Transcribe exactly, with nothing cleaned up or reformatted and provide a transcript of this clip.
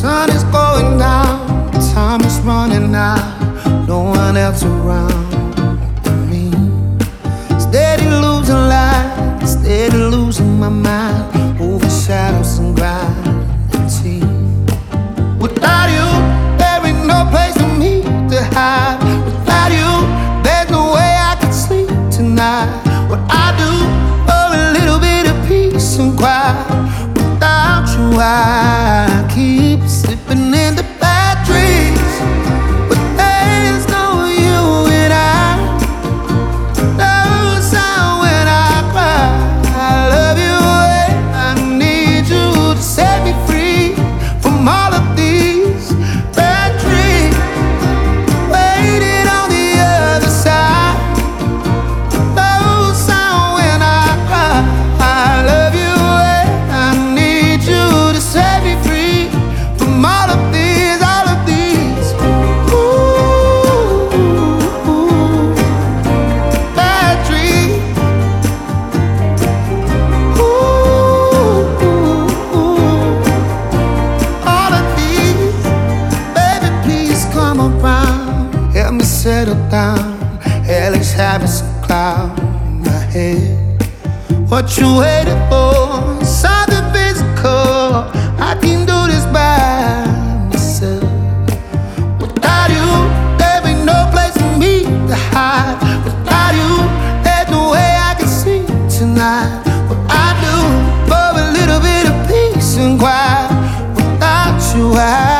sun is going down, time is running out, no one else around me. Steady losing light, steady losing my mind, over shadows and gravity. Without you, there ain't no place for me to hide. Without you, there's no way I can sleep tonight. What I do for a little bit of peace and quiet. Without you, I keep slipping into bad dreams. But there's no you and I. No sound when I cry. I love you and I need you to set me free from all of these bad dreams. Waiting on the other side. No sound when I cry. I love you and I need you to set me free from all of these, all of these. Ooh, bad dreams. Ooh, all of these. Baby, please come around, help me settle down. Hell is having some cloud in my head. What you waiting for? Something physical. I can do this by myself. Without you, there ain't no place for me to hide. Without you, there's no way I can see tonight. What I do for a little bit of peace and quiet. Without you, I